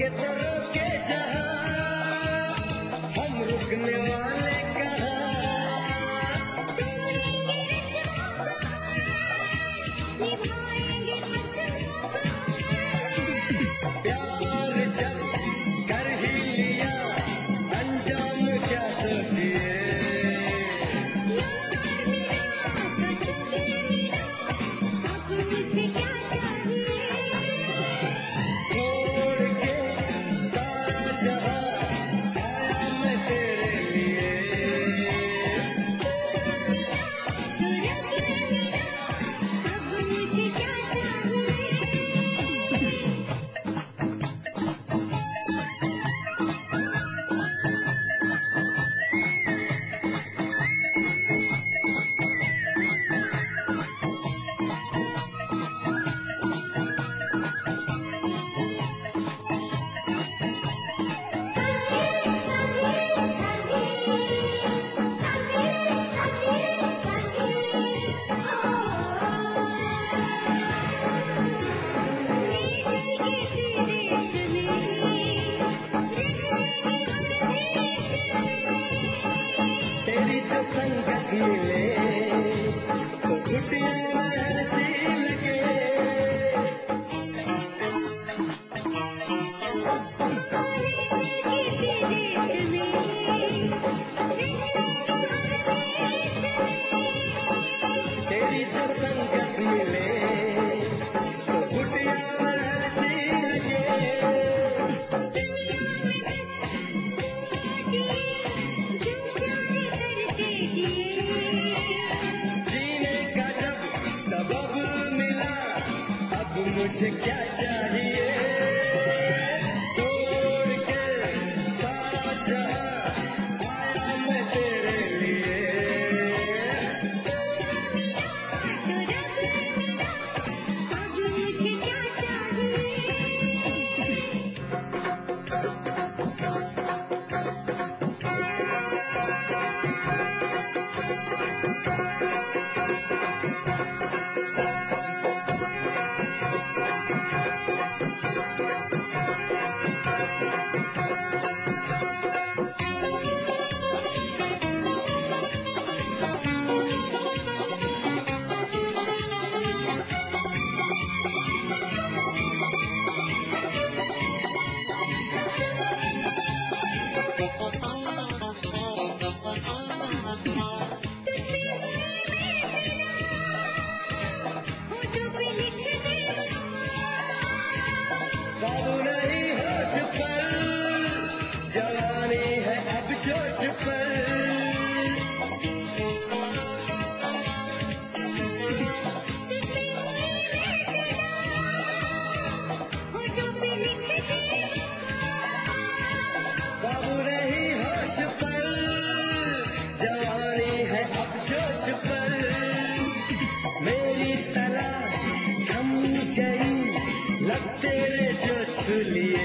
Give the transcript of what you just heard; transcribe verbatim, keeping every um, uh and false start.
तो रोके जहां, हम रुकने वाले कहाँ। तोड़ेंगे रस्मों को, निभाएंगे कसमों को। प्यार जब कर ही लिया, अंजाम क्या सोचिए। यार मिला तो सब मिला, अब मुझे क्या चाहिए। छोड़ के सारा जहां आया मैं तेरे लिए। मिला तो रब मिला, अब मुझे क्या चाहिए। तेरी जो संगत मिले तो घुटिया सी लगे। तेरी जो संगत मिले तो घुटिया सी लगे। जीने का जब सबब मिला, अब मुझे क्या चाहिए। छोड़ के सारा जहां आया मैं तेरे लिए। अब मुझे क्या चाहिए। काबू नहीं होश पर, जवानी है अब जोश पर। काबू नहीं होश पर, जवानी है अब जोश पर। मेरी तलाश थम गई, लब तेरे जो छू लिए।